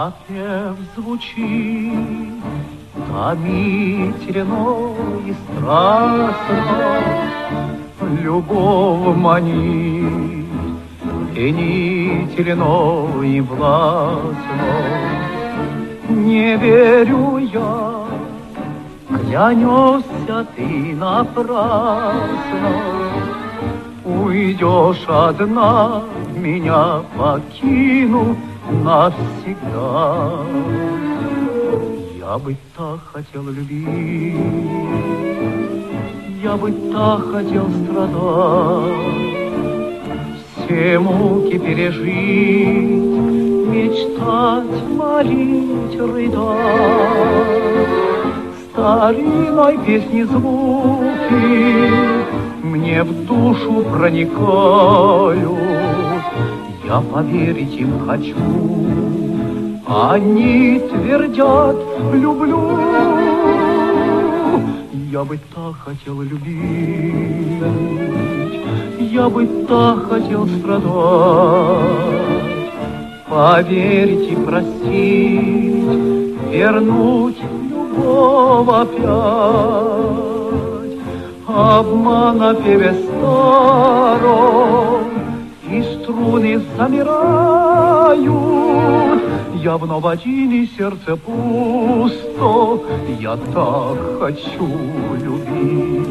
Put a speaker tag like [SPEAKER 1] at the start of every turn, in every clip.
[SPEAKER 1] Напев звучит томительно и страстно, любовь манит пленительно и властно. Не верю я, клянешься ты напрасно, уйдешь одна, меня покинув навсегда. Я бы так хотел любить, я бы так хотел страдать, все муки пережить, мечтать, молить, рыдать. Старинной песни звуки мне в душу проникают, я поверить им хочу. Они твердят, люблю. Я бы так хотел любить, я бы так хотел страдать, поверить и простить, вернуть любовь опять. Обман на певе старом, и струны замирают. Я вновь один, и сердце пусто, я так хочу любить.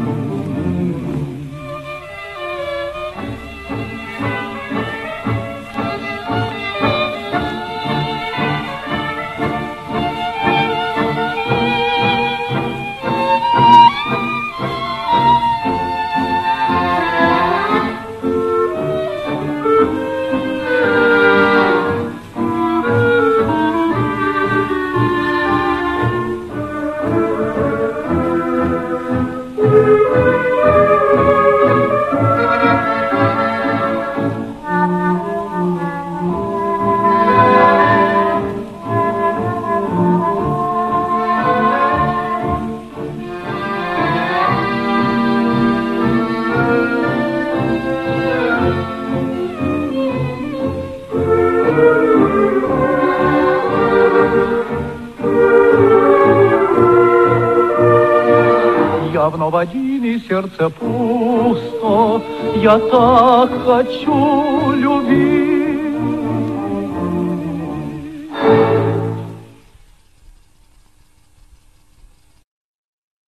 [SPEAKER 1] Я вновь один, и сердце пусто, я так хочу любить.